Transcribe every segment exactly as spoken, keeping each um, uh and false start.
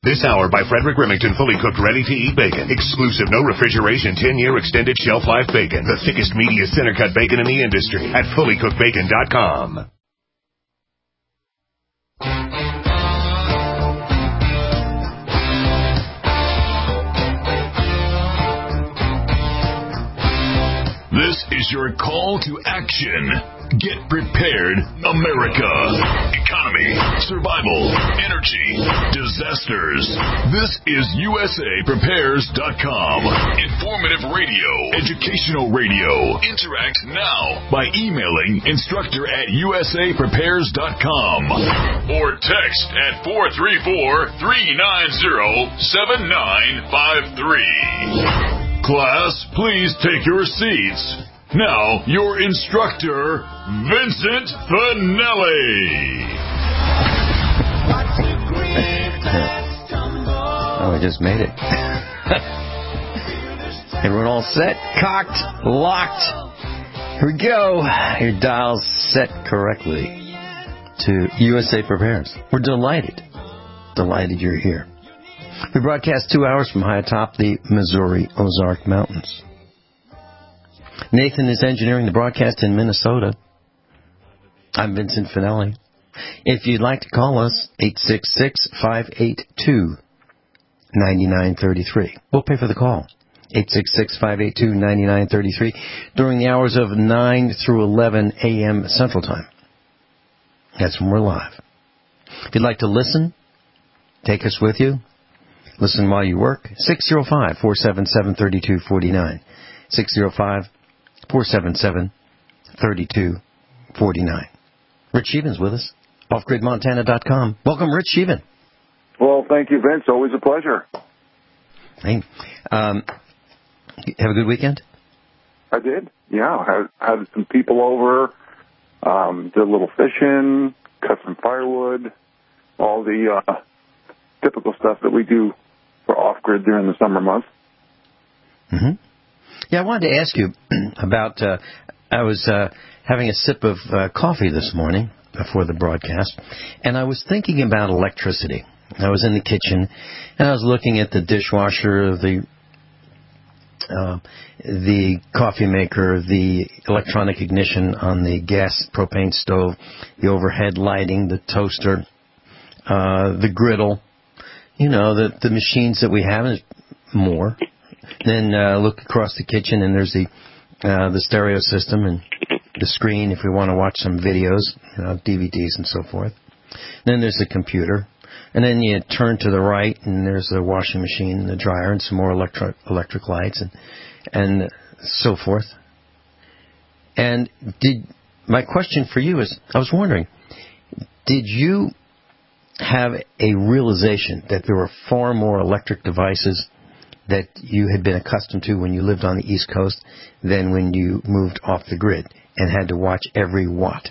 This hour by Frederick Remington, fully cooked, ready-to-eat bacon. Exclusive, no refrigeration, ten-year extended shelf life bacon. The thickest, meatiest, center-cut bacon in the industry at fully cooked bacon dot com. This is your call to action. Get prepared, America. Economy, survival, energy, disasters. This is U S A Prepares dot com. Informative radio, educational radio. Interact now by emailing instructor at U S A Prepares dot com or text at four three four, three nine zero, seven nine five three. Class, please take your seats. Now, your instructor, Vincent Finelli. Oh, I just made it. Everyone all set, cocked, locked. Here we go. Your dial's set correctly to U S A Prepares. We're delighted. Delighted you're here. We broadcast two hours from high atop the Missouri Ozark Mountains. Nathan is engineering the broadcast in Minnesota. I'm Vincent Finelli. If you'd like to call us, eight six six, five eight two, nine nine three three. We'll pay for the call. eight six six, five eight two, nine nine three three during the hours of nine through eleven a.m. Central Time. That's when we're live. If you'd like to listen, take us with you. Listen while you work. six oh five, four seven seven, three two four nine. six oh five, four seven seven, three two four nine. Rich Sheevan's with us. off grid montana dot com. Welcome, Rich Sheevan. Well, thank you, Vince. Always a pleasure. Hey, um, have a good weekend? I did. Yeah, had, had some people over, um, did a little fishing, cut some firewood, all the uh, typical stuff that we do for off-grid during the summer months. Mm-hmm. Yeah, I wanted to ask you about, uh, I was uh, having a sip of uh, coffee this morning before the broadcast, and I was thinking about electricity. I was in the kitchen, and I was looking at the dishwasher, the uh, the coffee maker, the electronic ignition on the gas propane stove, the overhead lighting, the toaster, uh, the griddle, you know, the, the machines that we have, and more. Then uh, look across the kitchen, and there's the uh, the stereo system and the screen if we want to watch some videos, you know, D V Ds and so forth. Then there's the computer. And then you turn to the right, and there's the washing machine and the dryer and some more electric electric lights and and so forth. And did my question for you is, I was wondering, did you have a realization that there were far more electric devices that you had been accustomed to when you lived on the East Coast than when you moved off the grid and had to watch every watt?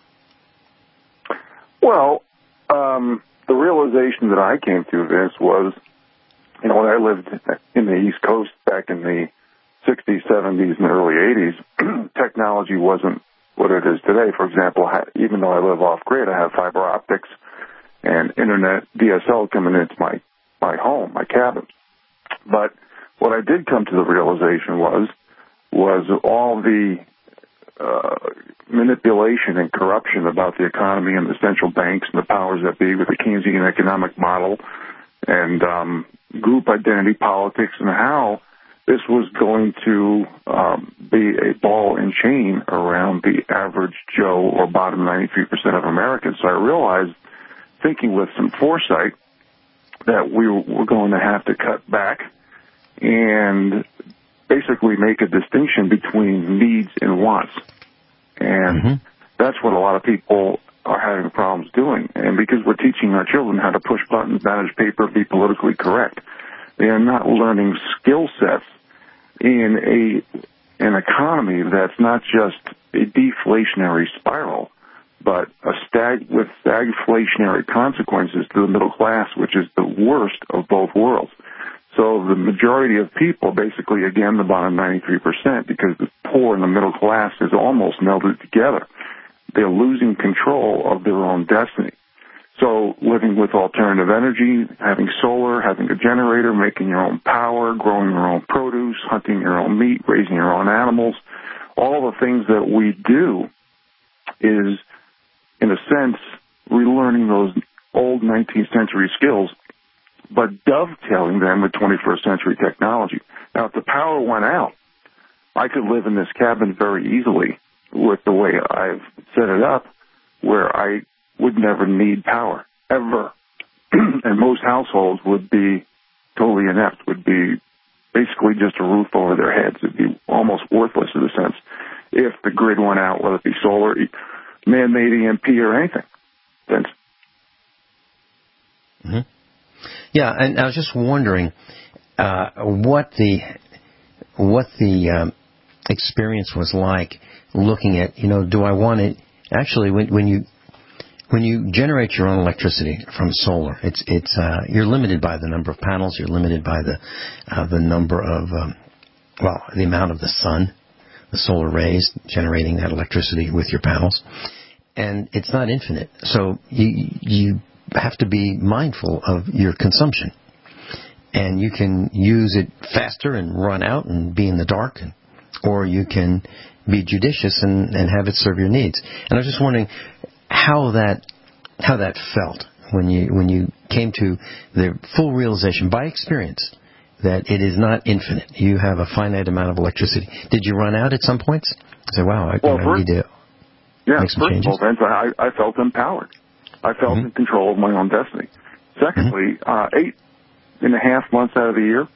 Well, um, the realization that I came to, Vince, was, you know, when I lived in the East Coast back in the sixties, seventies, and early eighties, technology wasn't what it is today. For example, even though I live off-grid, I have fiber optics and internet D S L coming into my, my home, my cabin. But what I did come to the realization was, was all the uh, manipulation and corruption about the economy and the central banks and the powers that be with the Keynesian economic model and um, group identity politics, and how this was going to um, be a ball and chain around the average Joe or bottom ninety-three percent of Americans. So I realized, thinking with some foresight, that we were going to have to cut back and basically make a distinction between needs and wants. And mm-hmm. that's what a lot of people are having problems doing. And because we're teaching our children how to push buttons, manage paper, be politically correct, they are not learning skill sets in a an economy that's not just a deflationary spiral, but a stag with stagflationary consequences to the middle class, which is the worst of both worlds. So the majority of people, basically, again, the bottom ninety-three percent, because the poor and the middle class is almost melded together, they're losing control of their own destiny. So living with alternative energy, having solar, having a generator, making your own power, growing your own produce, hunting your own meat, raising your own animals, all the things that we do is, in a sense, relearning those old nineteenth century skills, but dovetailing them with twenty-first century technology. Now, if the power went out, I could live in this cabin very easily with the way I've set it up, where I would never need power, ever. And most households would be totally inept, would be basically just a roof over their heads. It'd be almost worthless in a sense if the grid went out, whether it be solar, man-made E M P, or anything. Vince? Mm-hmm. Yeah, and I was just wondering uh, what the what the um, experience was like looking at, you know, do I want it, actually, when, when you When you generate your own electricity from solar, it's it's uh, you're limited by the number of panels. You're limited by the uh, the number of um, well, the amount of the sun, the solar rays generating that electricity with your panels, and it's not infinite. So you you have to be mindful of your consumption, and you can use it faster and run out and be in the dark, and, or you can be judicious and, and have it serve your needs. And I was just wondering how that how that felt when you when you came to the full realization by experience that it is not infinite. You have a finite amount of electricity. Did you run out at some points? Say, wow, I, well, I first, need to yeah, make some first changes. of all, Vince, I, I felt empowered. I felt Mm-hmm. in control of my own destiny. Secondly, mm-hmm. uh, eight and a half months out of the year,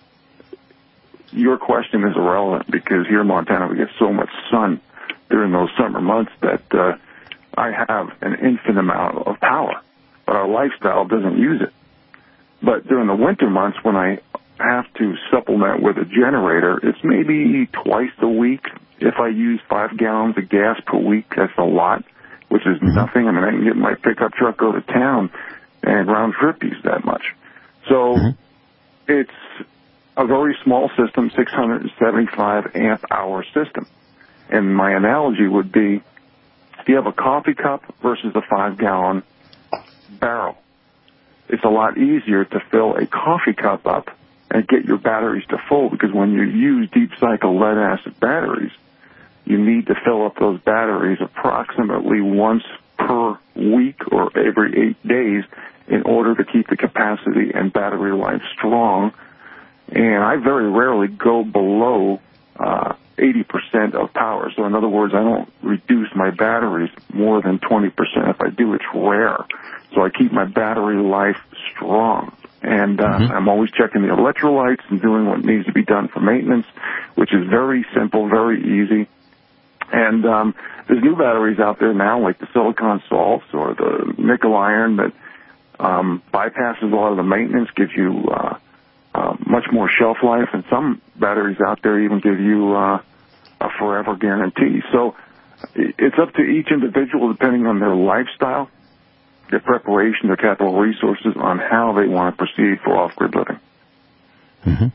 your question is irrelevant because here in Montana we get so much sun during those summer months that uh, I have an infinite amount of power, but our lifestyle doesn't use it. But during the winter months when I have to supplement with a generator, it's maybe twice a week. If I use five gallons of gas per week, that's a lot, which is mm-hmm. nothing. I mean, I can get my pickup truck, go to town, and round trip use that much. So mm-hmm. it's a very small system, six hundred seventy-five amp hour system. And my analogy would be, if you have a coffee cup versus a five-gallon barrel, it's a lot easier to fill a coffee cup up and get your batteries to full, because when you use deep-cycle lead-acid batteries, you need to fill up those batteries approximately once per week or every eight days in order to keep the capacity and battery life strong. And I very rarely go below uh, eighty percent of power. So in other words, I don't reduce my batteries more than twenty percent. If I do, it's rare. So I keep my battery life strong. And uh, mm-hmm. I'm always checking the electrolytes and doing what needs to be done for maintenance, which is very simple, very easy. And um, there's new batteries out there now, like the silicon salts or the nickel iron, that um, bypasses a lot of the maintenance, gives you uh, uh, much more shelf life, and some batteries out there even give you uh, a forever guarantee. So it's up to each individual, depending on their lifestyle, their preparation, their capital resources, on how they want to proceed for off-grid living. Mm-hmm.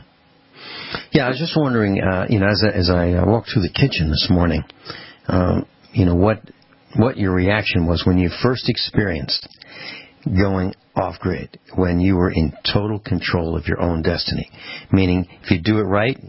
Yeah, I was just wondering, uh, you know, as I, as I walked through the kitchen this morning, uh, you know, what what your reaction was when you first experienced going off-grid, when you were in total control of your own destiny. Meaning, if you do it right,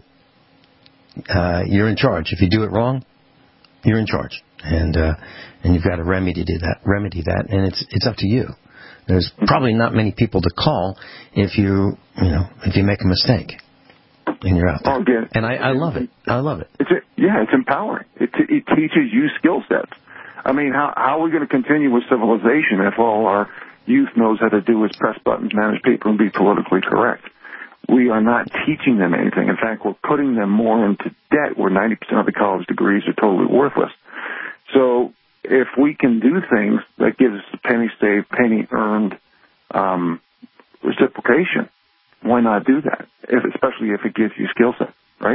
uh, you're in charge. If you do it wrong, you're in charge, and uh, and you've got to remedy that. Remedy that, and it's it's up to you. There's probably not many people to call if you you know if you make a mistake. And you're out there. Oh, again, and I, I love it. I love it. It's a, yeah, it's empowering. It, it teaches you skill sets. I mean, how, how are we going to continue with civilization if all our youth knows how to do is press buttons, manage people, and be politically correct? We are not teaching them anything. In fact, we're putting them more into debt, where ninety percent of the college degrees are totally worthless. So if we can do things that gives us a penny saved, penny earned um, reciprocation, why not do that, if, especially if it gives you skill set, right?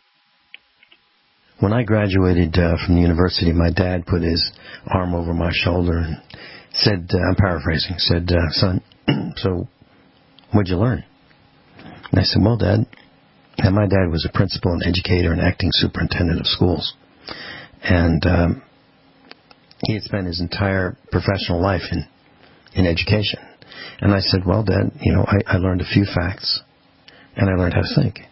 When I graduated uh, from the university, my dad put his arm over my shoulder and said, uh, I'm paraphrasing, said, uh, son, so what'd you learn? And I said, well, Dad, and my dad was a principal and educator and acting superintendent of schools. And um, he had spent his entire professional life in in education. And I said, well, Dad, you know, I, I learned a few facts, and I learned how to think.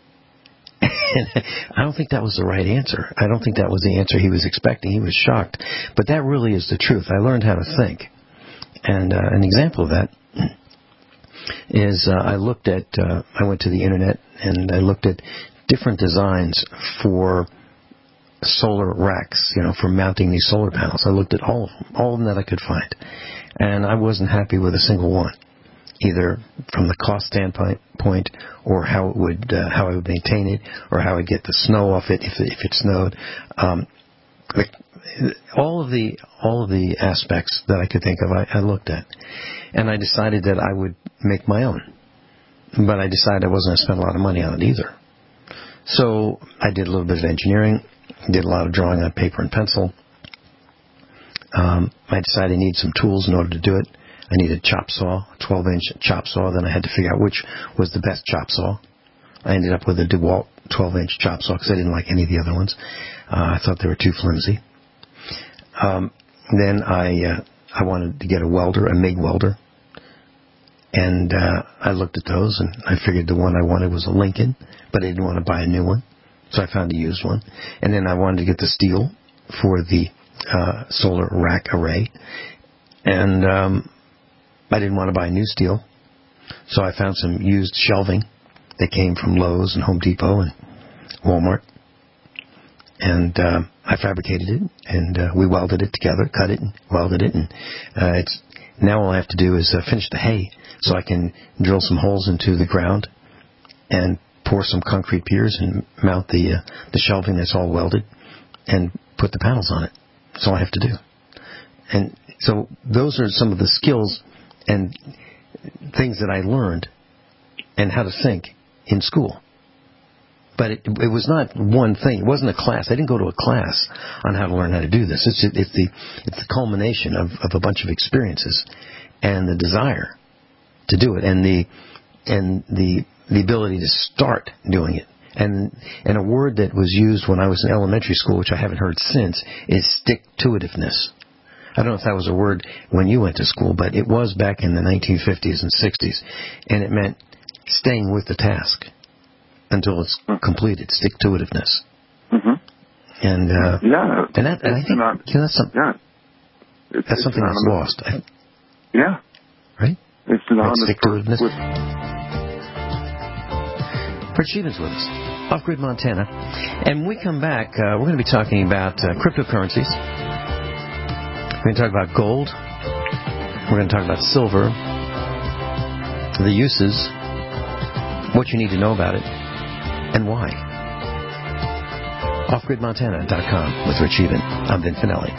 And I don't think that was the right answer. I don't think that was the answer he was expecting. He was shocked. But that really is the truth. I learned how to think. And uh, an example of that is uh, I looked at, uh, I went to the internet and I looked at different designs for solar racks, you know, for mounting these solar panels. I looked at all of them, all of them that I could find. And I wasn't happy with a single one, either from the cost standpoint point or how it would, uh, how I would maintain it or how I'd get the snow off it if it, if it snowed. Um, like, all of the all of the aspects that I could think of, I, I looked at. And I decided that I would make my own. But I decided I wasn't going to spend a lot of money on it either. So I did a little bit of engineering, did a lot of drawing on paper and pencil. Um, I decided I needed some tools in order to do it. I needed a chop saw, a twelve-inch chop saw. Then I had to figure out which was the best chop saw. I ended up with a DeWalt twelve-inch chop saw because I didn't like any of the other ones. Uh, I thought they were too flimsy. Um, then I uh, I wanted to get a welder, a MIG welder. And uh, I looked at those, and I figured the one I wanted was a Lincoln, but I didn't want to buy a new one. So I found a used one. And then I wanted to get the steel for the uh, solar rack array. And um, I didn't want to buy new steel. So I found some used shelving that came from Lowe's and Home Depot and Walmart. And uh, I fabricated it, and uh, we welded it together, cut it, and welded it. And uh, it's now all I have to do is uh, finish the hay so I can drill some holes into the ground and pour some concrete piers and mount the uh, the shelving that's all welded and put the panels on it. That's all I have to do. And so those are some of the skills and things that I learned and how to think in school. But it, it was not one thing. It wasn't a class. I didn't go to a class on how to learn how to do this. It's, it's the it's the culmination of, of a bunch of experiences and the desire to do it and the and the the ability to start doing it. And and a word that was used when I was in elementary school, which I haven't heard since, is stick-to-itiveness. I don't know if that was a word when you went to school, but it was back in the nineteen fifties and sixties, and it meant staying with the task until it's completed, stick-to-itiveness. Mm-hmm. And uh, yeah, and, that, and I think not, you know, that's, some, yeah, it's, that's it's something that's lost. I, yeah, right. It's synonymous right, stick-to-itiveness. with. Fred Sheevan's with us, Off-Grid Montana. And when we come back, uh, we're going to be talking about uh, cryptocurrencies. We're going to talk about gold. We're going to talk about silver, the uses, what you need to know about it, and why. off grid montana dot com with Rich Sheevan. I'm Vin Finelli.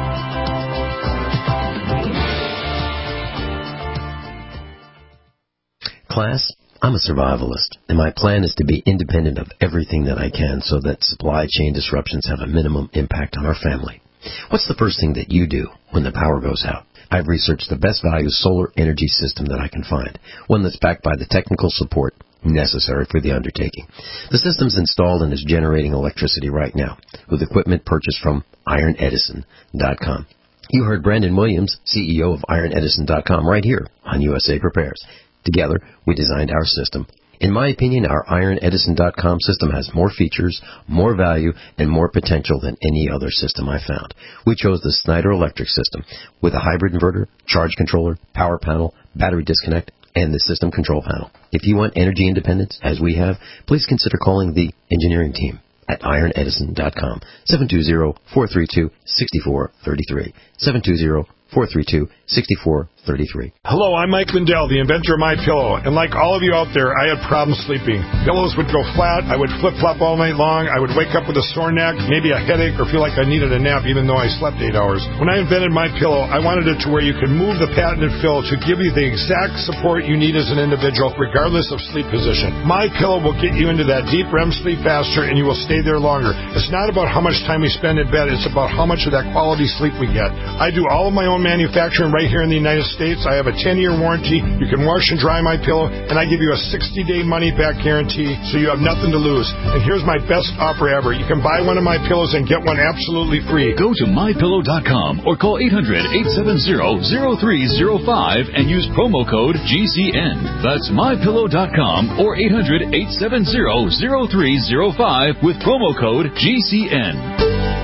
Class, I'm a survivalist, and my plan is to be independent of everything that I can so that supply chain disruptions have a minimum impact on our family. What's the first thing that you do when the power goes out? I've researched the best value solar energy system that I can find, one that's backed by the technical support necessary for the undertaking. The system's installed and is generating electricity right now with equipment purchased from iron edison dot com. You heard Brandon Williams, C E O of iron edison dot com, right here on U S A Prepares. Together, we designed our system. In my opinion, our iron edison dot com system has more features, more value, and more potential than any other system I found. We chose the Snyder Electric system with a hybrid inverter, charge controller, power panel, battery disconnect, and the system control panel. If you want energy independence, as we have, please consider calling the engineering team at iron edison dot com, seven two zero, four three two, six four three three, seven two zero, four three two, six four three three. Hello, I'm Mike Lindell, the inventor of MyPillow, and like all of you out there, I had problems sleeping. Pillows would go flat, I would flip-flop all night long, I would wake up with a sore neck, maybe a headache, or feel like I needed a nap even though I slept eight hours. When I invented MyPillow, I wanted it to where you could move the patented fill to give you the exact support you need as an individual, regardless of sleep position. MyPillow will get you into that deep R E M sleep faster, and you will stay there longer. It's not about how much time we spend in bed, it's about how much of that quality sleep we get. I do all of my own manufacturing right here in the United states. I have a ten-year warranty. You can wash and dry my pillow, and I give you a sixty-day money-back guarantee, so you have nothing to lose. And here's my best offer ever. You can buy one of my pillows and get one absolutely free. Go to my pillow dot com or call eight hundred, eight seven zero, zero three zero five and use promo code G C N. That's my pillow dot com or eight hundred, eight seven zero, zero three zero five with promo code G C N.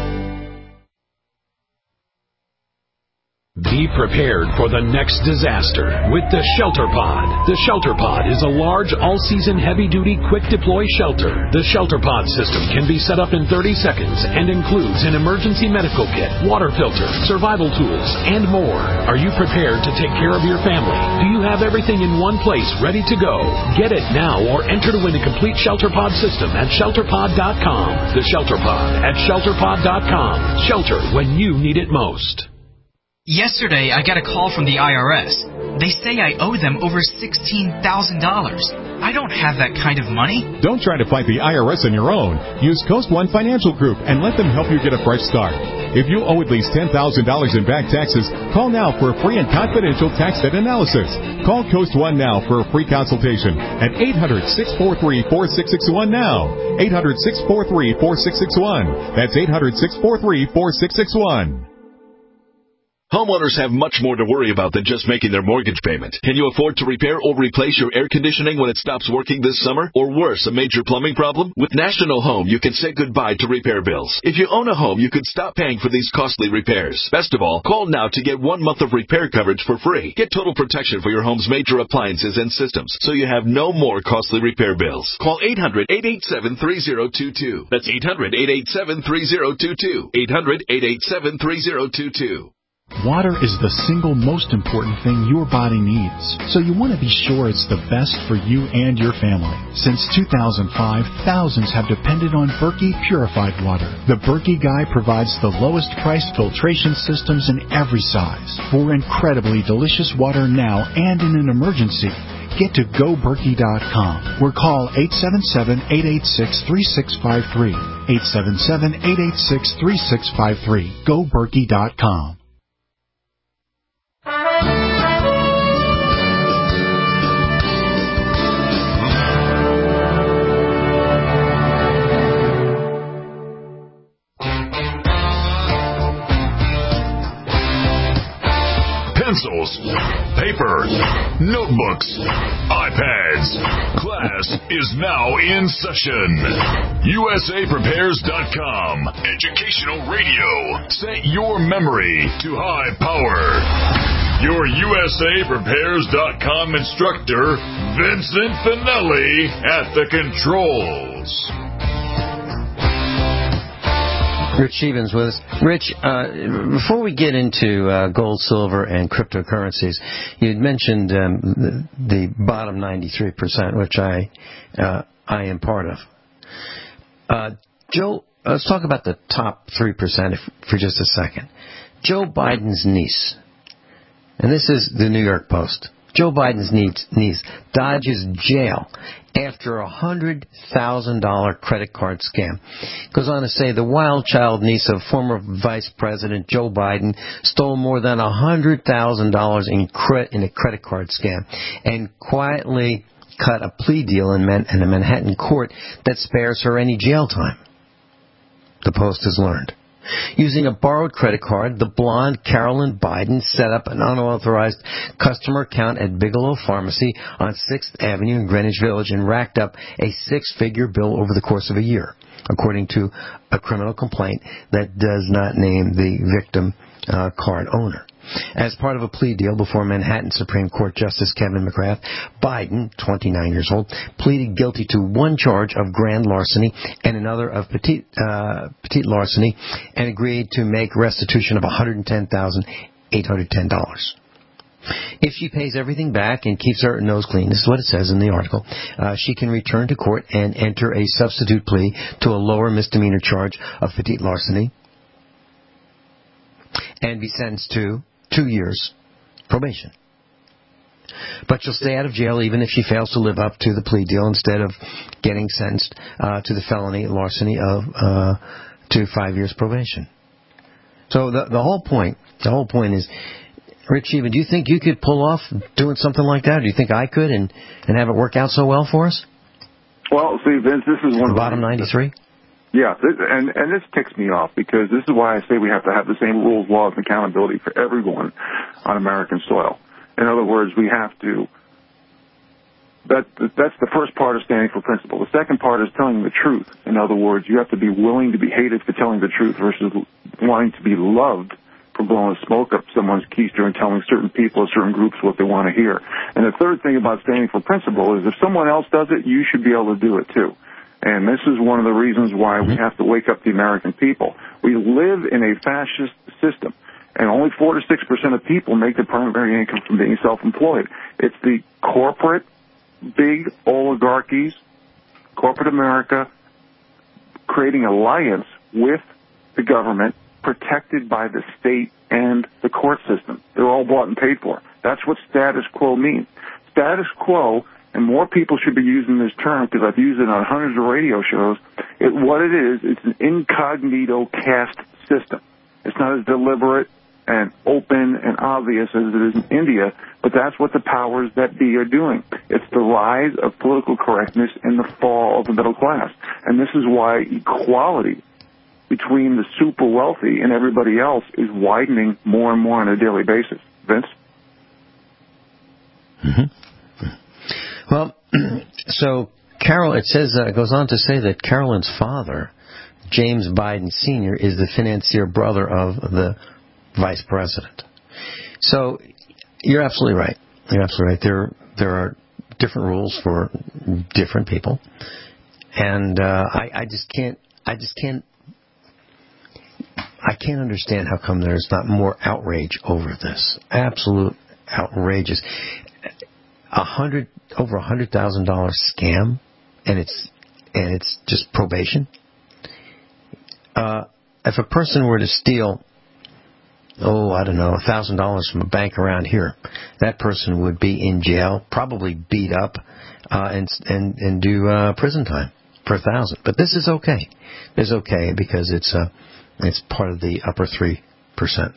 Be prepared for the next disaster with the Shelter Pod. The Shelter Pod is a large, all-season, heavy-duty, quick-deploy shelter. The Shelter Pod system can be set up in thirty seconds and includes an emergency medical kit, water filter, survival tools, and more. Are you prepared to take care of your family? Do you have everything in one place ready to go? Get it now or enter to win a complete Shelter Pod system at shelter pod dot com. The Shelter Pod at shelter pod dot com. Shelter when you need it most. Yesterday, I got a call from the I R S. They say I owe them over sixteen thousand dollars. I don't have that kind of money. Don't try to fight the I R S on your own. Use Coast One Financial Group and let them help you get a fresh start. If you owe at least ten thousand dollars in back taxes, call now for a free and confidential tax debt analysis. Call Coast One now for a free consultation at eight hundred, six four three, four six six one now. eight hundred, six four three, four six six one. That's eight hundred, six four three, four six six one. Homeowners have much more to worry about than just making their mortgage payment. Can you afford to repair or replace your air conditioning when it stops working this summer? Or worse, a major plumbing problem? With National Home, you can say goodbye to repair bills. If you own a home, you could stop paying for these costly repairs. Best of all, call now to get one month of repair coverage for free. Get total protection for your home's major appliances and systems, so you have no more costly repair bills. Call eight hundred, eight eight seven, three zero two two. That's eight hundred, eight eight seven, three zero two two. eight hundred, eight eight seven, three zero two two. Water is the single most important thing your body needs, so you want to be sure it's the best for you and your family. Since two thousand five, thousands have depended on Berkey purified water. The Berkey Guy provides the lowest priced filtration systems in every size for incredibly delicious water now and in an emergency. Get to go berkey dot com or call eight seven seven, eight eight six, three six five three. eight seven seven, eight eight six, three six five three. go berkey dot com. Pencils, paper, notebooks, iPads. Class is now in session. U S A Prepares dot com. Educational radio. Set your memory to high power. Your U S A Prepares dot com instructor, Vincent Finelli, at the controls. Rich Stevens with us. Rich, uh, before we get into uh, gold, silver, and cryptocurrencies, you had mentioned um, the, the bottom ninety-three percent, which I uh, I am part of. Uh, Joe, let's talk about the top three percent for just a second. Joe Biden's niece, and this is the New York Post. Joe Biden's niece dodges jail after a one hundred thousand dollars credit card scam. Goes on to say the wild child niece of former Vice President Joe Biden stole more than one hundred thousand dollars in, cre- in a credit card scam and quietly cut a plea deal in, Man- in a Manhattan court that spares her any jail time, the Post has learned. Using a borrowed credit card, the blonde Carolyn Biden set up an unauthorized customer account at Bigelow Pharmacy on sixth Avenue in Greenwich Village and racked up a six-figure bill over the course of a year, according to a criminal complaint that does not name the victim uh, card owner. As part of a plea deal before Manhattan Supreme Court Justice Kevin McGrath, Biden, twenty-nine years old, pleaded guilty to one charge of grand larceny and another of petite, uh, petite larceny and agreed to make restitution of one hundred ten thousand eight hundred ten dollars. If she pays everything back and keeps her nose clean, this is what it says in the article, uh, she can return to court and enter a substitute plea to a lower misdemeanor charge of petite larceny and be sentenced to two years probation. But she'll stay out of jail even if she fails to live up to the plea deal instead of getting sentenced uh, to the felony larceny of uh, to five years probation. So the the whole point, the whole point is Rich, even, do you think you could pull off doing something like that? Do you think I could and, and have it work out so well for us? Well, see, Vince, this is one the of bottom ninety-three. Yeah, this, and and this ticks me off because this is why I say we have to have the same rules, laws, and accountability for everyone on American soil. In other words, we have to. That that's the first part of standing for principle. The second part is telling the truth. In other words, you have to be willing to be hated for telling the truth versus wanting to be loved for blowing smoke up someone's keister and telling certain people or certain groups what they want to hear. And the third thing about standing for principle is if someone else does it, you should be able to do it too. And this is one of the reasons why we have to wake up the American people. We live in a fascist system, and only four to six percent of people make their primary income from being self-employed. It's the corporate, big oligarchies, corporate America, creating alliance with the government, protected by the state and the court system. They're all bought and paid for. That's what status quo means. Status quo, and more people should be using this term because I've used it on hundreds of radio shows. It, what it is, it's an incognito caste system. It's not as deliberate and open and obvious as it is in India, but that's what the powers that be are doing. It's the rise of political correctness and the fall of the middle class. And this is why equality between the super wealthy and everybody else is widening more and more on a daily basis. Vince? Mm-hmm. Well, so Carol, it says, uh, it goes on to say that Carolyn's father, James Biden Senior, is the financier brother of the vice president. So you're absolutely right. You're absolutely right. There, there are different rules for different people, and uh, I, I just can't. I just can't. I can't understand how come there's not more outrage over this. Absolute outrageous. A hundred over a hundred thousand dollar scam, and it's and it's just probation. Uh, if a person were to steal, oh, I don't know, a thousand dollars from a bank around here, that person would be in jail, probably beat up, uh, and and and do uh, prison time for a thousand. But this is okay. It's okay because it's uh, it's part of the upper three percent.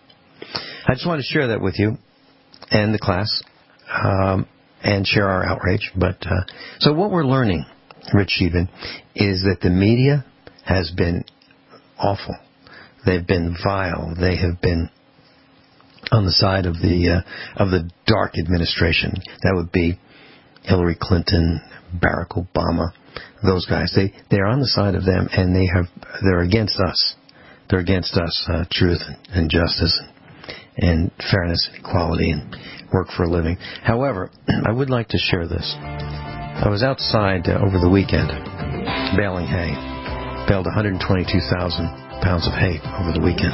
I just want to share that with you and the class. Um, and share our outrage. But uh, so what we're learning, Rich Sheehan, is that the media has been awful. They've been vile. They have been on the side of the uh, of the dark administration. That would be Hillary Clinton, Barack Obama, those guys. They they're on the side of them, and they have they're against us. They're against us, uh, truth and, and justice and fairness and equality and work for a living. However, I would like to share this. I was outside uh, over the weekend baling hay. Baled one hundred twenty-two thousand pounds of hay over the weekend.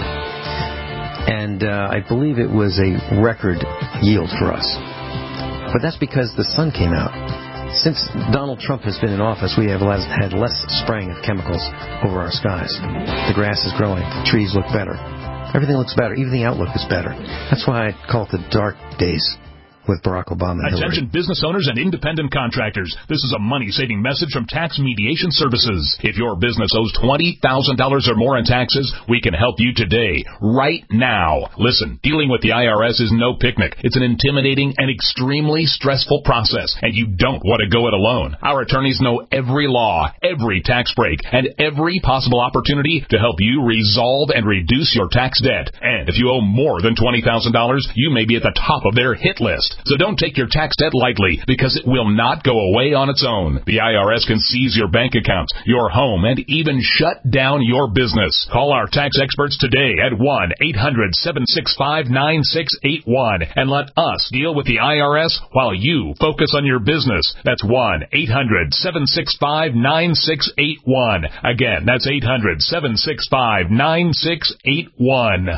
And uh, I believe it was a record yield for us. But that's because the sun came out. Since Donald Trump has been in office, we have less, had less spraying of chemicals over our skies. The grass is growing. The trees look better. Everything looks better. Even the outlook is better. That's why I call it the dark days with Barack Obama and Hillary. Attention business owners and independent contractors. This is a money-saving message from Tax Mediation Services. If your business owes twenty thousand dollars or more in taxes, we can help you today, right now. Listen, dealing with the I R S is no picnic. It's an intimidating and extremely stressful process, and you don't want to go it alone. Our attorneys know every law, every tax break, and every possible opportunity to help you resolve and reduce your tax debt. And if you owe more than twenty thousand dollars, you may be at the top of their hit list. So don't take your tax debt lightly, because it will not go away on its own. The I R S can seize your bank accounts, your home, and even shut down your business. Call our tax experts today at one eight hundred seven six five nine six eight one and let us deal with the I R S while you focus on your business. That's one eight hundred seven six five nine six eight one. Again, that's eight hundred seven six five nine six eight one.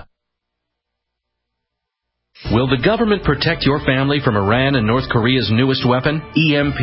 Will the government protect your family from Iran and North Korea's newest weapon, E M P?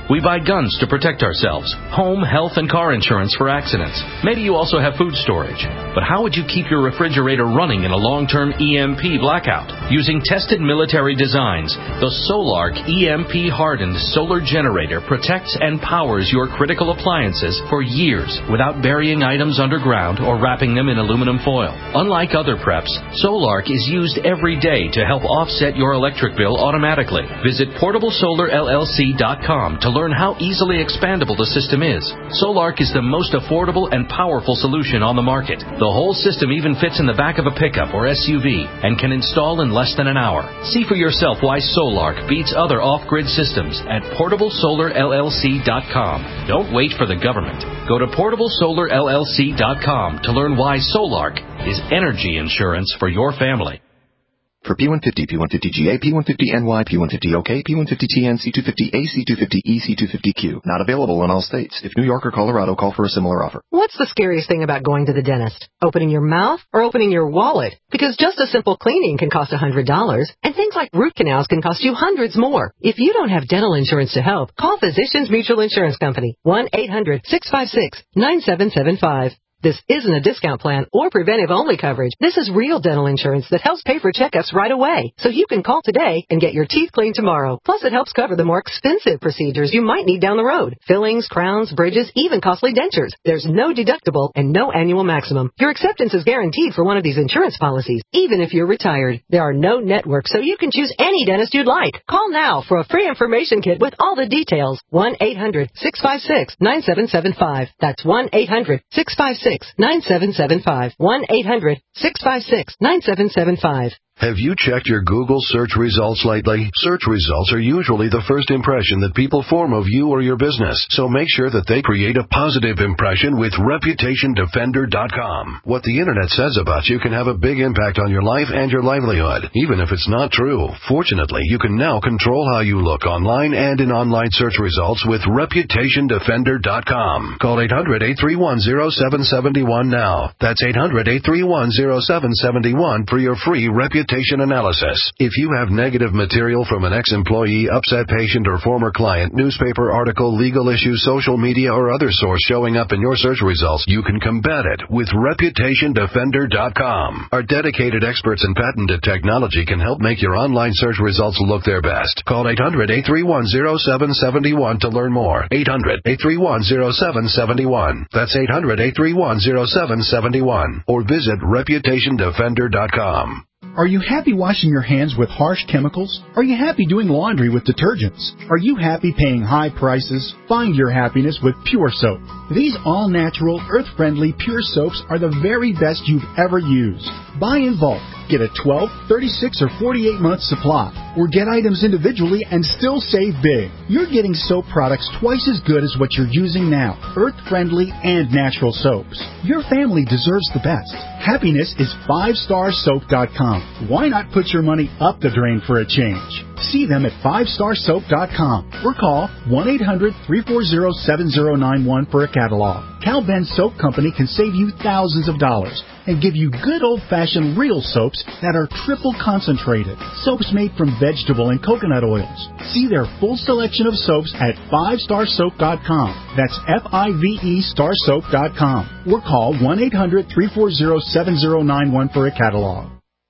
We buy guns to protect ourselves, home, health, and car insurance for accidents. Maybe you also have food storage. But how would you keep your refrigerator running in a long-term E M P blackout? Using tested military designs, the Solark E M P-hardened solar generator protects and powers your critical appliances for years without burying items underground or wrapping them in aluminum foil. Unlike other preps, Solark is used every day to help offset your electric bill automatically. Visit portable solar L L C dot com to learn how easily expandable the system is. Solark is the most affordable and powerful solution on the market. The whole system even fits in the back of a pickup or S U V and can install in less than an hour. See for yourself why Solark beats other off-grid systems at portable solar L L C dot com. Don't wait for the government. Go to portable solar L L C dot com to learn why Solark is energy insurance for your family. For P one fifty, P one fifty G A, P one fifty N Y, P one fifty O K, P one fifty T N, C two fifty A, C two fifty E, C two fifty Q. Not available in all states. If New York or Colorado, call for a similar offer. What's the scariest thing about going to the dentist? Opening your mouth or opening your wallet? Because just a simple cleaning can cost one hundred dollars, and things like root canals can cost you hundreds more. If you don't have dental insurance to help, call Physicians Mutual Insurance Company, one eight hundred six five six nine seven seven five. This isn't a discount plan or preventive-only coverage. This is real dental insurance that helps pay for checkups right away. So you can call today and get your teeth cleaned tomorrow. Plus, it helps cover the more expensive procedures you might need down the road. Fillings, crowns, bridges, even costly dentures. There's no deductible and no annual maximum. Your acceptance is guaranteed for one of these insurance policies, even if you're retired. There are no networks, so you can choose any dentist you'd like. Call now for a free information kit with all the details. one eight hundred six five six nine seven seven five. That's one eight hundred six five six nine seven seven five. one eight hundred six five six nine seven seven five. Have you checked your Google search results lately? Search results are usually the first impression that people form of you or your business, so make sure that they create a positive impression with reputation defender dot com. What the internet says about you can have a big impact on your life and your livelihood, even if it's not true. Fortunately, you can now control how you look online and in online search results with reputation defender dot com. Call eight hundred eight three one zero seven seven one now. That's eight hundred eight three one zero seven seven one for your free reputation analysis. If you have negative material from an ex-employee, upset patient, or former client, newspaper article, legal issue, social media, or other source showing up in your search results, you can combat it with reputation defender dot com. Our dedicated experts in patented technology can help make your online search results look their best. Call eight hundred eight three one zero seven seven one to learn more. eight hundred eight three one zero seven seven one. That's eight hundred eight three one zero seven seven one. Or visit reputation defender dot com. Are you happy washing your hands with harsh chemicals? Are you happy doing laundry with detergents? Are you happy paying high prices? Find your happiness with Pure Soap. These all-natural, earth-friendly Pure Soaps are the very best you've ever used. Buy in bulk. Get a twelve, thirty-six, or forty-eight month supply. Or get items individually and still save big. You're getting soap products twice as good as what you're using now. Earth-friendly and natural soaps. Your family deserves the best. Happiness is five star soap dot com. Why not put your money up the drain for a change? See them at five star soap dot com or call one eight hundred three four zero seven zero nine one for a catalog. Cal Ben Soap Company can save you thousands of dollars and give you good old-fashioned real soaps that are triple concentrated. Soaps made from vegetable and coconut oils. See their full selection of soaps at five star soap dot com. That's F I V E star soap dot com. Or call one eight hundred three four zero seven zero nine one for a catalog.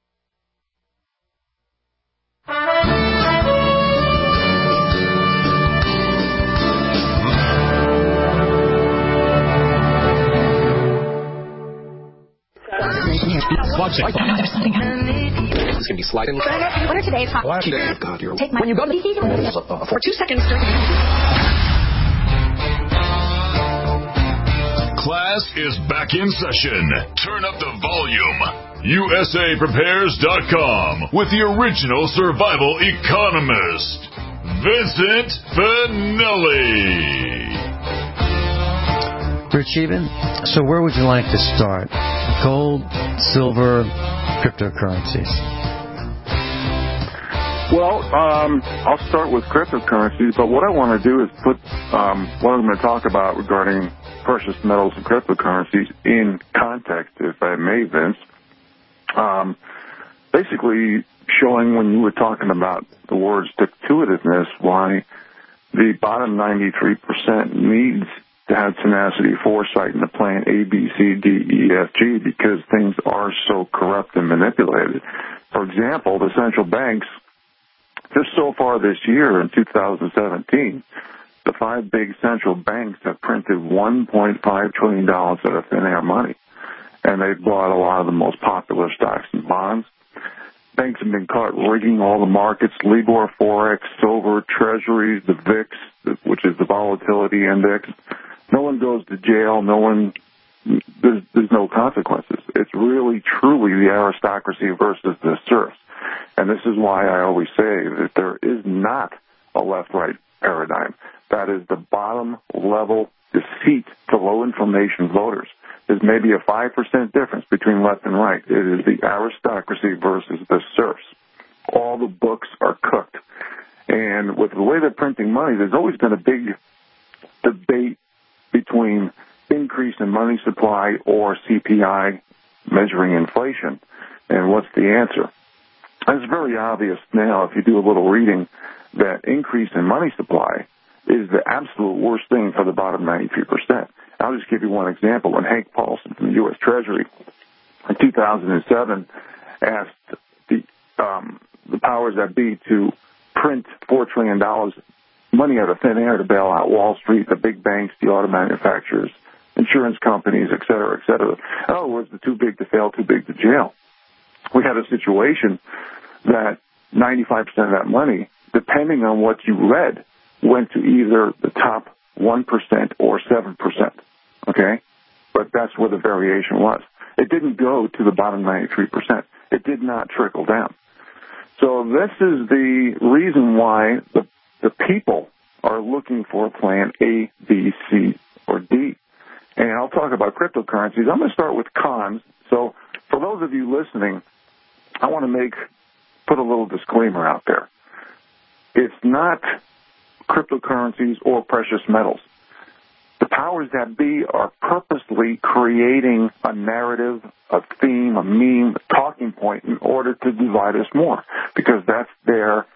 There's something happening. It's going to be sliding. What are today's hot? God, you're Take my, when you go to the for two seconds. Class is back in session. Turn up the volume. U S A Prepares dot com with the original survival economist, Vincent Finelli. Rich Even, so where would you like to start? Gold, silver, cryptocurrencies? Well, um, I'll start with cryptocurrencies, but what I want to do is put um, what I'm going to talk about regarding precious metals and cryptocurrencies in context, if I may, Vince. Um, basically showing when you were talking about the word stick-to-itiveness, why the bottom ninety-three percent needs to have tenacity, foresight, and a plan A, B, C, D, E, F, G, because things are so corrupt and manipulated. For example, the central banks, just so far this year in two thousand seventeen, the five big central banks have printed one point five trillion dollars out of thin air money, and they've bought a lot of the most popular stocks and bonds. Banks have been caught rigging all the markets, Libor, Forex, silver, treasuries, the V I X, which is the volatility index. No one goes to jail. No one, there's, there's no consequences. It's really, truly the aristocracy versus the serfs. And this is why I always say that there is not a left-right paradigm. That is the bottom-level deceit to low-information voters. There's maybe a five percent difference between left and right. It is the aristocracy versus the serfs. All the books are cooked. And with the way they're printing money, there's always been a big debate between increase in money supply or C P I measuring inflation. And what's the answer? It's very obvious now, if you do a little reading, that increase in money supply is the absolute worst thing for the bottom ninety-three percent. I'll just give you one example. When Hank Paulson from the U S Treasury in two thousand seven asked the, um, the powers that be to print four trillion dollars money out of thin air to bail out Wall Street, the big banks, the auto manufacturers, insurance companies, et cetera, et cetera. In other words, the too big to fail, too big to jail. We had a situation that ninety-five percent of that money, depending on what you read, went to either the top one percent or seven percent, okay? But that's where the variation was. It didn't go to the bottom ninety-three percent. It did not trickle down. So this is the reason why the, the people are looking for plan A, B, C, or D. And I'll talk about cryptocurrencies. I'm going to start with cons. So for those of you listening, I want to make put a little disclaimer out there. It's not cryptocurrencies or precious metals. The powers that be are purposely creating a narrative, a theme, a meme, a talking point in order to divide us more, because that's their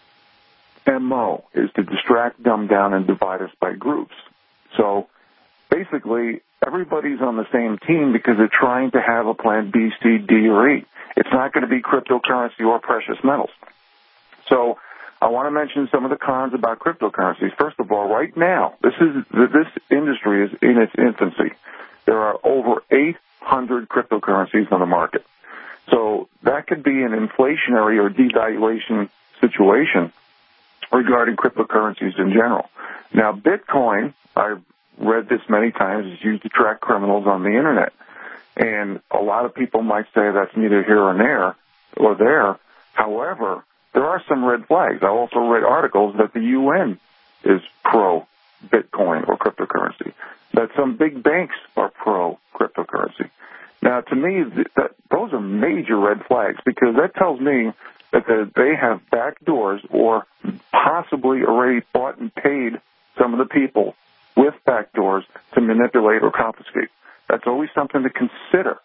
M O, is to distract, dumb down, and divide us by groups. So basically, everybody's on the same team because they're trying to have a plan B, C, D, or E. It's not going to be cryptocurrency or precious metals. So I want to mention some of the cons about cryptocurrencies. First of all, right now, this is this industry is in its infancy. There are over eight hundred cryptocurrencies on the market. So that could be an inflationary or devaluation situation regarding cryptocurrencies in general. Now, Bitcoin, I've read this many times, is used to track criminals on the Internet. And a lot of people might say that's neither here or there or there. However, there are some red flags. I also read articles that the U N is pro-Bitcoin or cryptocurrency, that some big banks are pro-cryptocurrency. Now, to me, that, those are major red flags, because that tells me that they have back doors or possibly already bought and paid some of the people with back doors to manipulate or confiscate. That's always something to consider.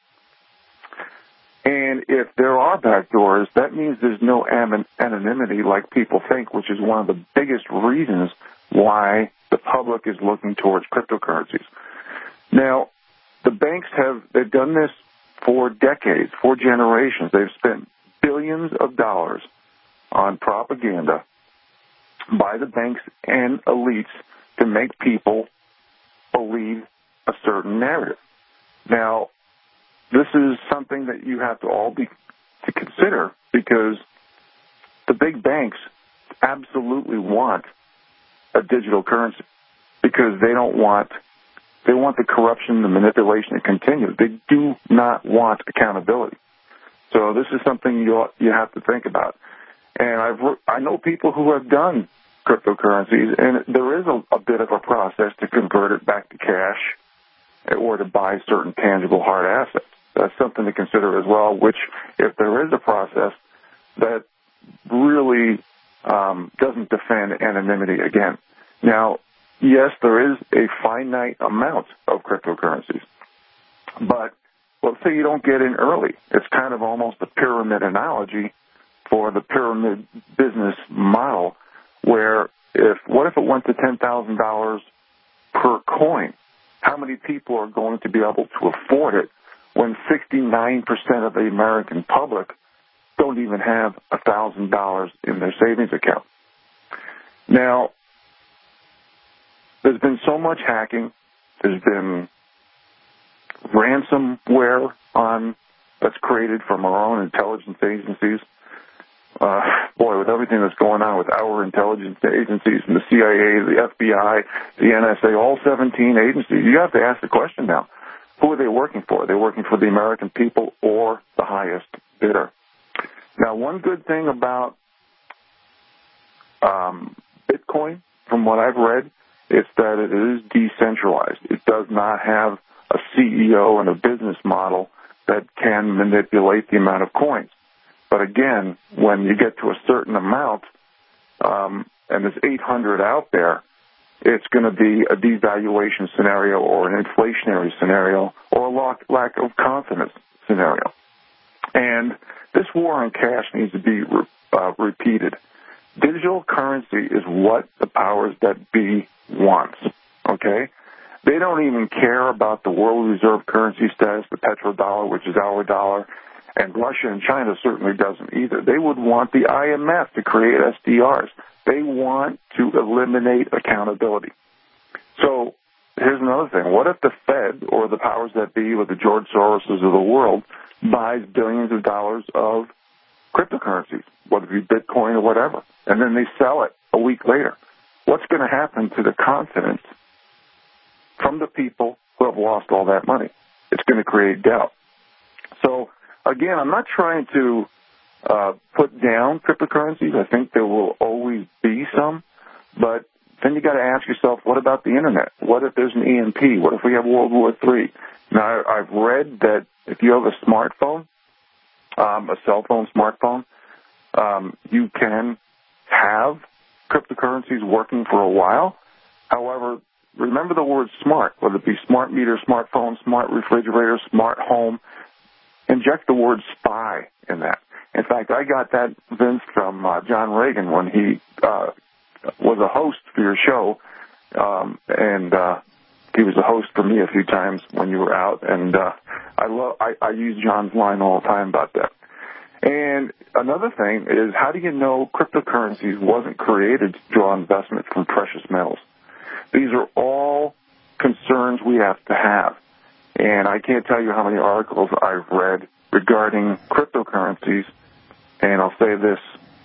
And if there are back doors, that means there's no anonymity like people think, which is one of the biggest reasons why the public is looking towards cryptocurrencies. Now, the banks have, they've done this for decades, for generations. They've spent billions of dollars on propaganda by the banks and elites to make people believe a certain narrative. Now, this is something that you have to all be to consider, because the big banks absolutely want a digital currency, because they don't want they want the corruption, the manipulation to continue. They do not want accountability. So this is something you you have to think about. And I've I know people who have done cryptocurrencies, and there is a, a bit of a process to convert it back to cash or to buy certain tangible hard assets. That's something to consider as well, which, if there is a process, that really um, doesn't defend anonymity again. Now, yes, there is a finite amount of cryptocurrencies, but let's say you don't get in early. It's kind of almost a pyramid analogy for the pyramid business model, where if what if it went to ten thousand dollars per coin? How many people are going to be able to afford it when sixty-nine percent of the American public don't even have one thousand dollars in their savings account? Now, there's been so much hacking. There's been ransomware on that's created from our own intelligence agencies. Uh, boy, with everything that's going on with our intelligence agencies and the C I A, the F B I, the N S A, all seventeen agencies, you have to ask the question now, who are they working for? Are they working for the American people or the highest bidder? Now, one good thing about um, Bitcoin, from what I've read, is that it is decentralized. It does not have a C E O and a business model that can manipulate the amount of coins. But again, when you get to a certain amount, um, and there's eight hundred out there, it's going to be a devaluation scenario or an inflationary scenario or a lack, lack of confidence scenario. And this war on cash needs to be re, uh, repeated. Digital currency is what the powers that be wants, okay? They don't even care about the world reserve currency status, the petrodollar, which is our dollar, and Russia and China certainly doesn't either. They would want the I M F to create S D Rs. They want to eliminate accountability. So here's another thing. What if the Fed or the powers that be or the George Soroses of the world buys billions of dollars of cryptocurrencies, whether it be Bitcoin or whatever, and then they sell it a week later? What's going to happen to the confidence from the people who have lost all that money? It's going to create doubt. So, again, I'm not trying to uh, put down cryptocurrencies. I think there will always be some. But then you got to ask yourself, what about the Internet? What if there's an E M P? What if we have World War Three? Now, I've read that if you have a smartphone, um, a cell phone, smartphone, um, you can have cryptocurrencies working for a while. However, remember the word smart, whether it be smart meter, smartphone, smart refrigerator, smart home. Inject the word spy in that. In fact, I got that, Vince, from uh, John Reagan when he uh, was a host for your show, um, and uh, he was a host for me a few times when you were out, and uh, I love I, I use John's line all the time about that. And another thing is, how do you know cryptocurrencies wasn't created to draw investment from precious metals? These are all concerns we have to have. And I can't tell you how many articles I've read regarding cryptocurrencies. And I'll say this,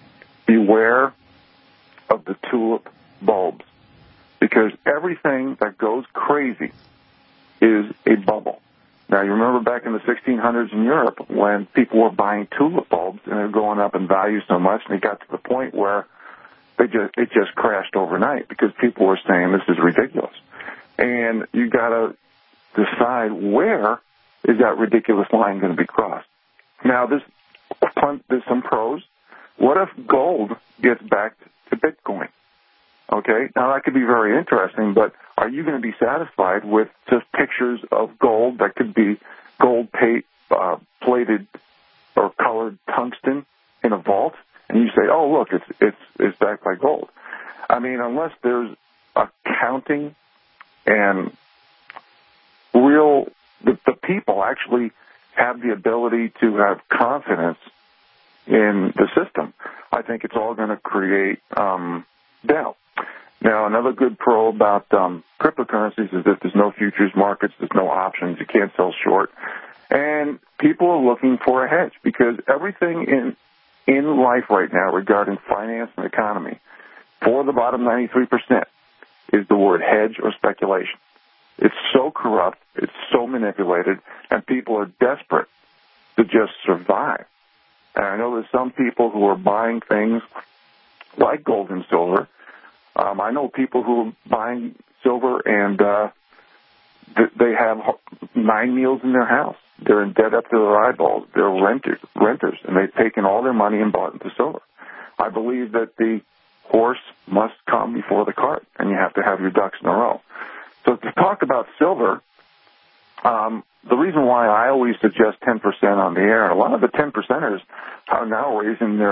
beware of the tulip bulbs. Because everything that goes crazy is a bubble. Now, you remember back in the sixteen hundreds in Europe when people were buying tulip bulbs and they were going up in value so much, and it got to the point where they just it just crashed overnight because people were saying this is ridiculous. And you got to decide where is that ridiculous line going to be crossed. Now, there's, there's some pros. What if gold gets back to Bitcoin? Okay, now that could be very interesting, but are you going to be satisfied with just pictures of gold that could be gold pay, uh, plated or colored tungsten in a vault, and you say, oh, look, it's, it's, it's backed by gold? I mean, unless there's accounting and real, the, the people actually have the ability to have confidence in the system, I think it's all going to create um, doubt. Now, another good pro about um, cryptocurrencies is that there's no futures markets, there's no options, you can't sell short, and people are looking for a hedge because everything in in life right now regarding finance and economy, for the bottom ninety-three percent, is the word hedge or speculation. It's so corrupt, it's so manipulated, and people are desperate to just survive. And I know there's some people who are buying things like gold and silver. Um, I know people who are buying silver and uh, th- they have nine meals in their house. They're in debt up to their eyeballs. They're renters, renters, and they've taken all their money and bought into silver. I believe that the horse must come before the cart, and you have to have your ducks in a row. So to talk about silver, um, the reason why I always suggest ten percent on the air, and a lot of the ten percenters are now raising their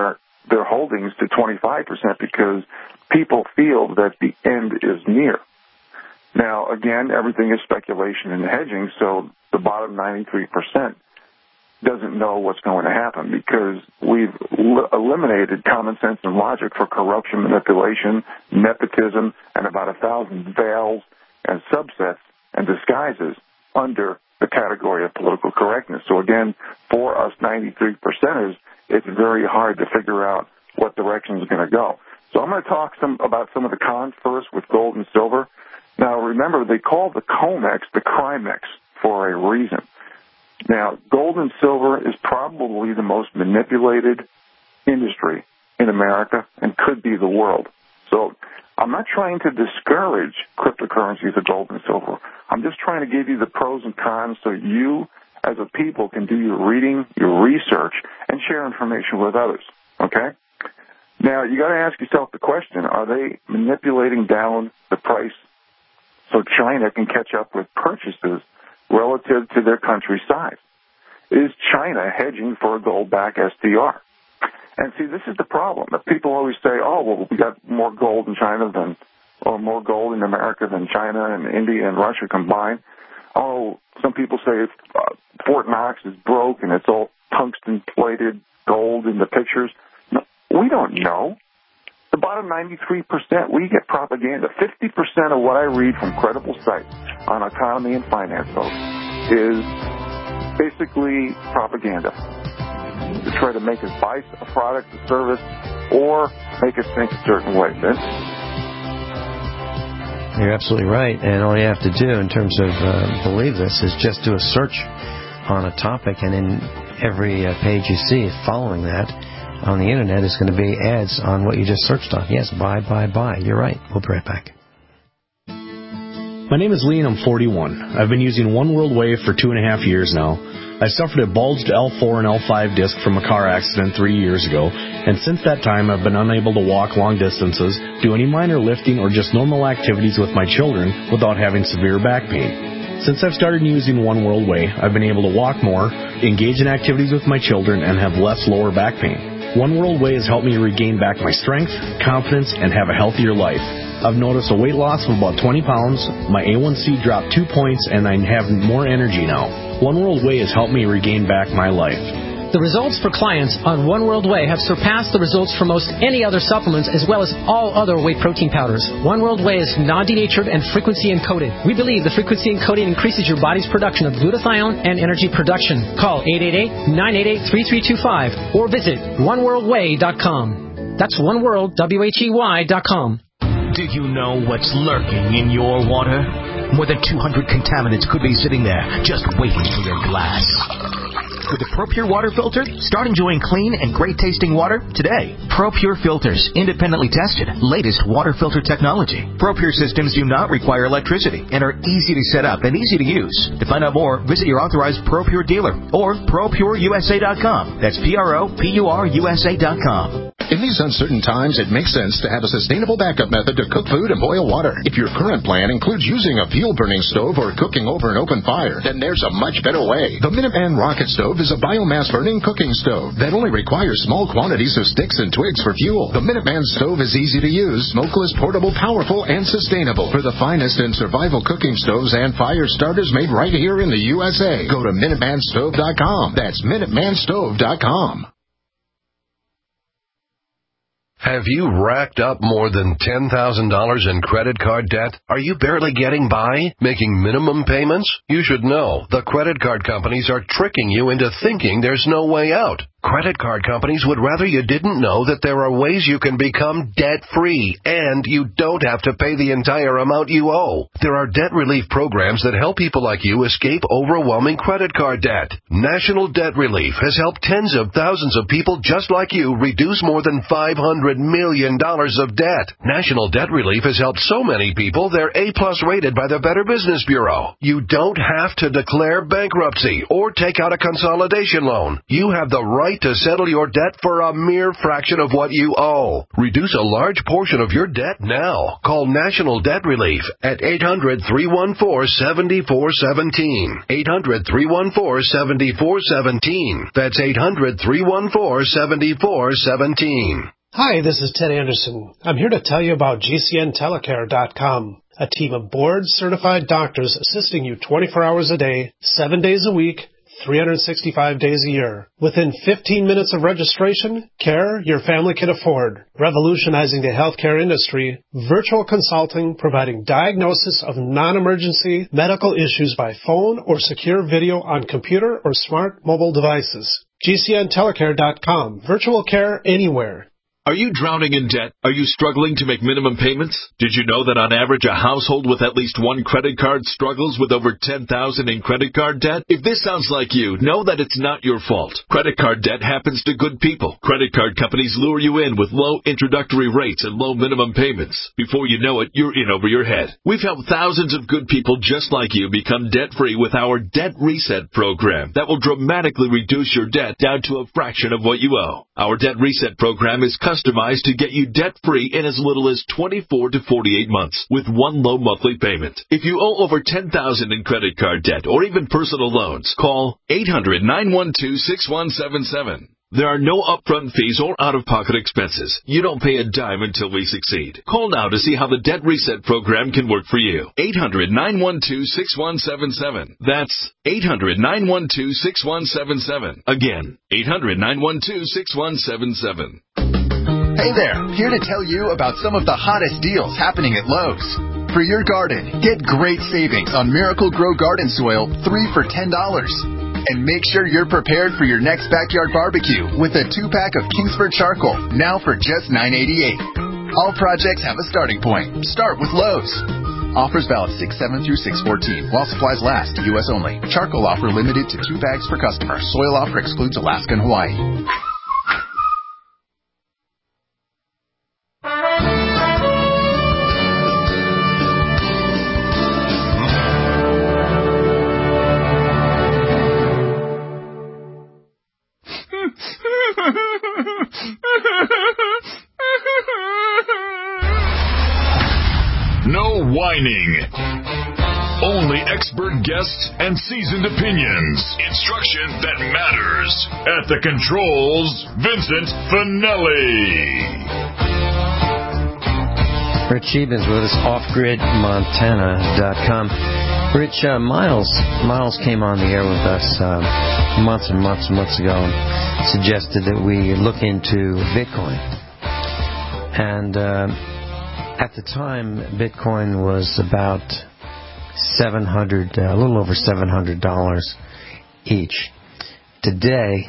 their holdings to twenty-five percent because people feel that the end is near. Now, again, everything is speculation and hedging, so the bottom ninety-three percent doesn't know what's going to happen because we've l- eliminated common sense and logic for corruption, manipulation, nepotism, and about a thousand veils and subsets and disguises under the category of political correctness. So again, for us ninety-three percenters, it's very hard to figure out what direction is going to go. So I'm going to talk some about some of the cons first with gold and silver. Now, remember, they call the COMEX the CRIMEX for a reason. Now, gold and silver is probably the most manipulated industry in America and could be the world. So I'm not trying to discourage cryptocurrencies of gold and silver. I'm just trying to give you the pros and cons so you, as a people, can do your reading, your research, and share information with others, okay? Now, you got to ask yourself the question, are they manipulating down the price so China can catch up with purchases relative to their country's size? Is China hedging for a gold-backed S D R? And see, this is the problem. That people always say, oh, well, we got more gold in China than, or more gold in America than China and India and Russia combined. Oh, some people say uh, Fort Knox is broke and it's all tungsten-plated gold in the pictures. No, we don't know. The bottom ninety-three percent, we get propaganda. fifty percent of what I read from credible sites on economy and finance, folks, is basically propaganda to try to make us buy a product, a service, or make us think a certain way. Vince? You're absolutely right, and all you have to do in terms of uh, believe this is just do a search on a topic, and in every uh, page you see following that on the internet is going to be ads on what you just searched on. Yes, buy, buy, buy. You're right. We'll be right back. My name is Lee and I'm forty-one. I've been using One World Wave for two and a half years now. I suffered a bulged L four and L five disc from a car accident three years ago, and since that time I've been unable to walk long distances, do any minor lifting, or just normal activities with my children without having severe back pain. Since I've started using One World Way, I've been able to walk more, engage in activities with my children, and have less lower back pain. One World Way has helped me regain back my strength, confidence, and have a healthier life. I've noticed a weight loss of about twenty pounds, my A one C dropped two points, and I have more energy now. One World Way has helped me regain back my life. The results for clients on One World Way have surpassed the results for most any other supplements as well as all other whey protein powders. One World Way is non-denatured and frequency encoded. We believe the frequency encoding increases your body's production of glutathione and energy production. Call eight eight eight, nine eight eight, three three two five or visit one world way dot com. That's oneworld, W H E Y dot com. Do you know what's lurking in your water? More than two hundred contaminants could be sitting there just waiting for your glass. With the ProPure water filter, start enjoying clean and great-tasting water today. ProPure filters, independently tested, latest water filter technology. ProPure systems do not require electricity and are easy to set up and easy to use. To find out more, visit your authorized ProPure dealer or pro pure U S A dot com. That's P R O P U R U S A dot com. In these uncertain times, it makes sense to have a sustainable backup method to cook food and boil water. If your current plan includes using a fuel-burning stove or cooking over an open fire, then there's a much better way. The Minuteman Rocket Stove is a biomass-burning cooking stove that only requires small quantities of sticks and twigs for fuel. The Minuteman Stove is easy to use, smokeless, portable, powerful, and sustainable. For the finest in survival cooking stoves and fire starters made right here in the U S A, go to Minuteman Stove dot com. That's Minuteman Stove dot com. Have you racked up more than ten thousand dollars in credit card debt? Are you barely getting by, making minimum payments? You should know the credit card companies are tricking you into thinking there's no way out. Credit card companies would rather you didn't know that there are ways you can become debt-free, and you don't have to pay the entire amount you owe. There are debt relief programs that help people like you escape overwhelming credit card debt. National Debt Relief has helped tens of thousands of people just like you reduce more than five hundred million dollars of debt. National Debt Relief has helped so many people they're A-plus rated by the Better Business Bureau. You don't have to declare bankruptcy or take out a consolidation loan. You have the right right to settle your debt for a mere fraction of what you owe. Reduce a large portion of your debt now. Call National Debt Relief at eight hundred, three one four, seven four one seven. eight hundred, three one four, seven four one seven. That's eight hundred, three one four, seven four one seven. Hi, this is Ted Anderson. I'm here to tell you about G C N telecare dot com, a team of board-certified doctors assisting you twenty-four hours a day, seven days a week, three hundred sixty-five days a year. Within fifteen minutes of registration, care your family can afford. Revolutionizing the healthcare industry, virtual consulting providing diagnosis of non-emergency medical issues by phone or secure video on computer or smart mobile devices. G C N telecare dot com. Virtual care anywhere. Are you drowning in debt? Are you struggling to make minimum payments? Did you know that on average a household with at least one credit card struggles with over ten thousand dollars in credit card debt? If this sounds like you, know that it's not your fault. Credit card debt happens to good people. Credit card companies lure you in with low introductory rates and low minimum payments. Before you know it, you're in over your head. We've helped thousands of good people just like you become debt-free with our Debt Reset program that will dramatically reduce your debt down to a fraction of what you owe. Our Debt Reset program is customized to get you debt-free in as little as twenty-four to forty-eight months with one low monthly payment. If you owe over ten thousand dollars in credit card debt or even personal loans, call eight hundred, nine one two, six one seven seven. There are no upfront fees or out-of-pocket expenses. You don't pay a dime until we succeed. Call now to see how the Debt Reset program can work for you. eight hundred, nine one two, six one seven seven. That's eight hundred, nine one two, six one seven seven. Again, eight hundred, nine one two, six one seven seven. Hey there, here to tell you about some of the hottest deals happening at Lowe's. For your garden, get great savings on Miracle Grow Garden Soil, three for ten dollars. And make sure you're prepared for your next backyard barbecue with a two-pack of Kingsford Charcoal, now for just nine eighty-eight. All projects have a starting point. Start with Lowe's. Offers valid six seven through six fourteen. While supplies last, U S only. Charcoal offer limited to two bags per customer. Soil offer excludes Alaska and Hawaii. No whining. Only expert guests and seasoned opinions. Instruction that matters. At the controls, Vincent Finelli. Rich Ebens with us, off grid montana dot com. Rich, uh, Miles Miles came on the air with us uh, months and months and months ago and suggested that we look into Bitcoin. And uh, at the time, Bitcoin was about seven hundred, uh, a little over seven hundred dollars each. Today,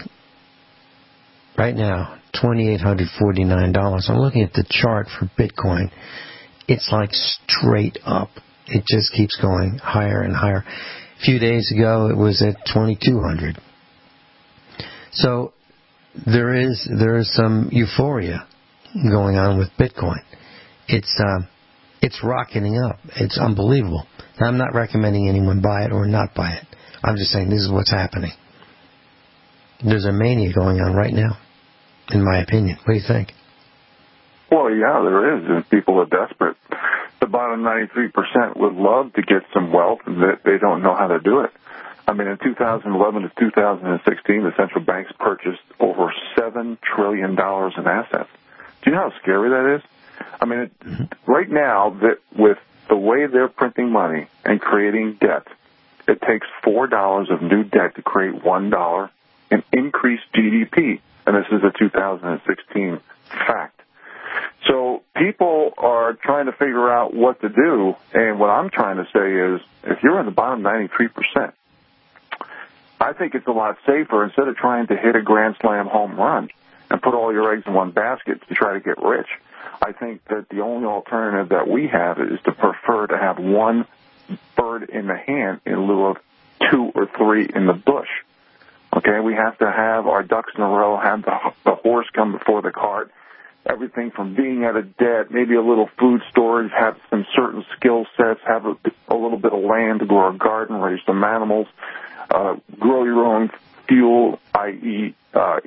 right now, two thousand eight hundred forty-nine dollars. I'm looking at the chart for Bitcoin. It's like straight up. It just keeps going higher and higher. A few days ago, it was at twenty-two hundred. So there is there is some euphoria going on with Bitcoin. It's uh, it's rocketing up. It's unbelievable. Now, I'm not recommending anyone buy it or not buy it. I'm just saying this is what's happening. There's a mania going on right now, in my opinion. What do you think? Well, yeah, there is, and people are desperate. The bottom ninety-three percent would love to get some wealth, and they don't know how to do it. I mean, in two thousand eleven to two thousand sixteen, the central banks purchased over seven trillion dollars in assets. Do you know how scary that is? I mean, it, right now, that with the way they're printing money and creating debt, it takes four dollars of new debt to create one dollar in increased G D P. And this is a two thousand sixteen fact. So people are trying to figure out what to do. And what I'm trying to say is, if you're in the bottom ninety-three percent, I think it's a lot safer, instead of trying to hit a grand slam home run and put all your eggs in one basket to try to get rich. I think that the only alternative that we have is to prefer to have one bird in the hand in lieu of two or three in the bush. Okay, we have to have our ducks in a row, have the, the horse come before the cart, everything from being out of debt, maybe a little food storage, have some certain skill sets, have a, a little bit of land to grow a garden, raise some animals, uh, grow your own fuel, that is, uh,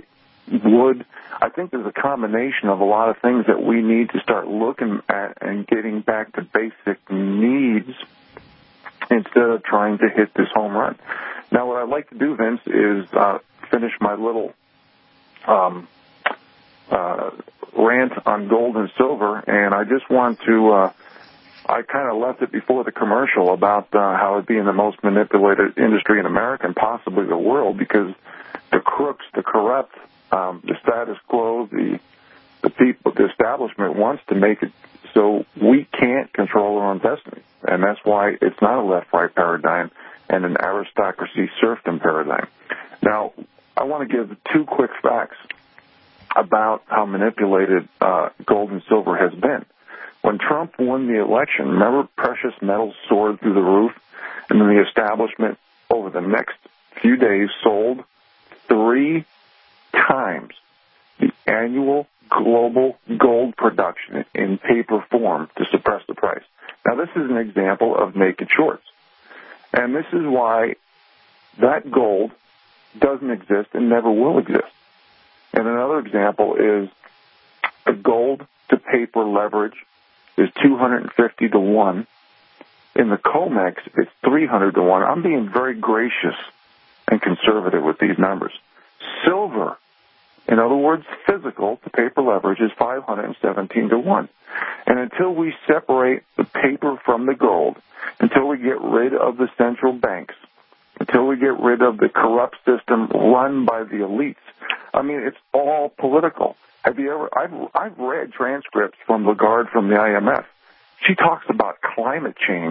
wood. I think there's a combination of a lot of things that we need to start looking at and getting back to basic needs instead of trying to hit this home run. Now, what I'd like to do, Vince, is uh, finish my little um, uh, rant on gold and silver, and I just want to, uh, I kind of left it before the commercial about uh, how it being the most manipulated industry in America and possibly the world, because the crooks, the corrupt, um, the status quo, the the people, the establishment wants to make it so we can't control our own destiny, and that's why it's not a left-right paradigm and an aristocracy serfdom paradigm. Now, I want to give two quick facts about how manipulated uh, gold and silver has been. When Trump won the election, remember precious metals soared through the roof, and then the establishment over the next few days sold three times the annual global gold production in paper form to suppress the price. Now, this is an example of naked shorts. And this is why that gold doesn't exist and never will exist. And another example is the gold to paper leverage is two hundred fifty to one. In the COMEX, it's three hundred to one. I'm being very gracious and conservative with these numbers. Silver, in other words, physical to paper leverage, is five hundred seventeen to one. And until we separate the paper from the gold, until we get rid of the central banks, until we get rid of the corrupt system run by the elites, I mean, it's all political. Have you ever, I've, I've read transcripts from Lagarde from the I M F. She talks about climate change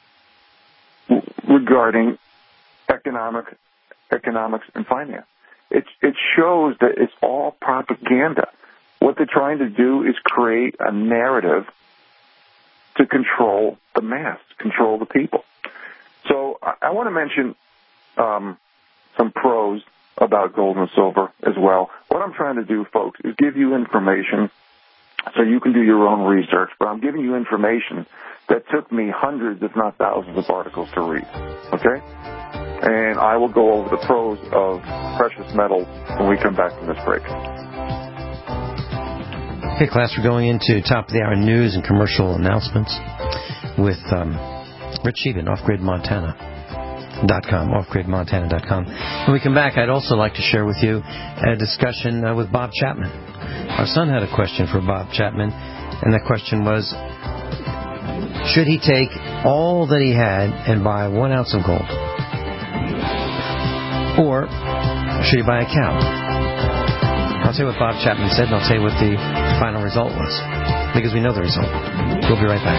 regarding economic, economics and finance. It, it shows that it's all propaganda. What they're trying to do is create a narrative to control the mass, control the people. So I, I want to mention um, some pros about gold and silver as well. What I'm trying to do, folks, is give you information so you can do your own research, but I'm giving you information that took me hundreds, if not thousands, of articles to read, okay? And I will go over the pros of precious metals when we come back from this break. Okay, class, we're going into top of the hour news and commercial announcements with um, Rich Sheehan, off grid montana dot com, off grid montana dot com. When we come back, I'd also like to share with you a discussion uh, with Bob Chapman. Our son had a question for Bob Chapman, and the question was, should he take all that he had and buy one ounce of gold? Or should he buy a cow? I'll tell you what Bob Chapman said, and I'll tell you what the final result was, because we know the result. We'll be right back.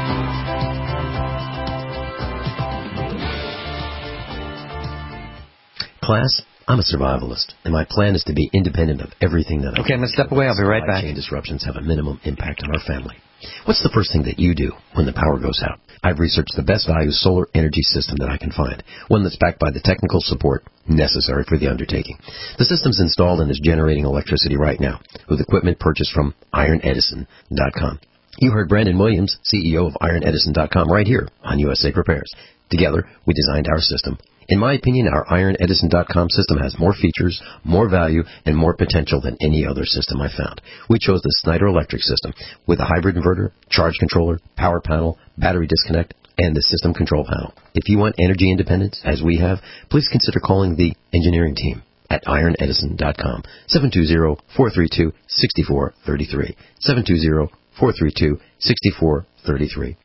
Class, I'm a survivalist, and my plan is to be independent of everything that I Okay, I'm going to step away. I'll be right back. Supply chain disruptions have a minimum impact on our family. What's the first thing that you do when the power goes out? I've researched the best value solar energy system that I can find, one that's backed by the technical support necessary for the undertaking. The system's installed and is generating electricity right now with equipment purchased from iron edison dot com. You heard Brandon Williams, C E O of iron edison dot com, right here on U S A Prepares. Together, we designed our system. In my opinion, our iron edison dot com system has more features, more value, and more potential than any other system I found. We chose the Snyder Electric system with a hybrid inverter, charge controller, power panel, battery disconnect, and the system control panel. If you want energy independence, as we have, please consider calling the engineering team at iron edison dot com, seven two zero, four three two, six four three three, seven two zero, four three two, six four three three.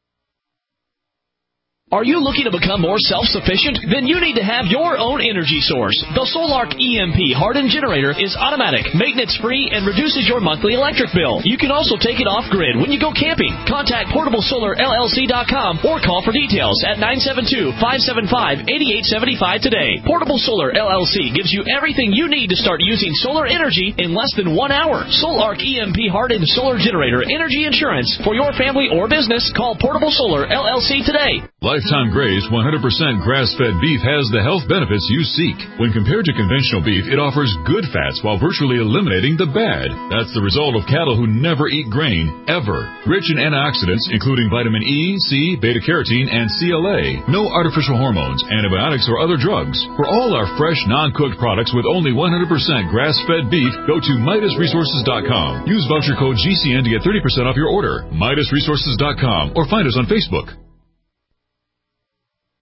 Are you looking to become more self-sufficient? Then you need to have your own energy source. The Solark E M P hardened generator is automatic, maintenance-free, and reduces your monthly electric bill. You can also take it off-grid when you go camping. Contact portable solar L L C dot com or call for details at nine seven two, five seven five, eight eight seven five today. Portable Solar L L C gives you everything you need to start using solar energy in less than one hour. Solark E M P hardened solar generator energy insurance for your family or business. Call Portable Solar L L C today. Life lifetime grazed, one hundred percent grass-fed beef has the health benefits you seek. When compared to conventional beef, it offers good fats while virtually eliminating the bad. That's the result of cattle who never eat grain, ever. Rich in antioxidants, including vitamin E, C, beta-carotene, and C L A. No artificial hormones, antibiotics, or other drugs. For all our fresh, non-cooked products with only one hundred percent grass-fed beef, go to Midas Resources dot com. Use voucher code G C N to get thirty percent off your order. Midas Resources dot com or find us on Facebook.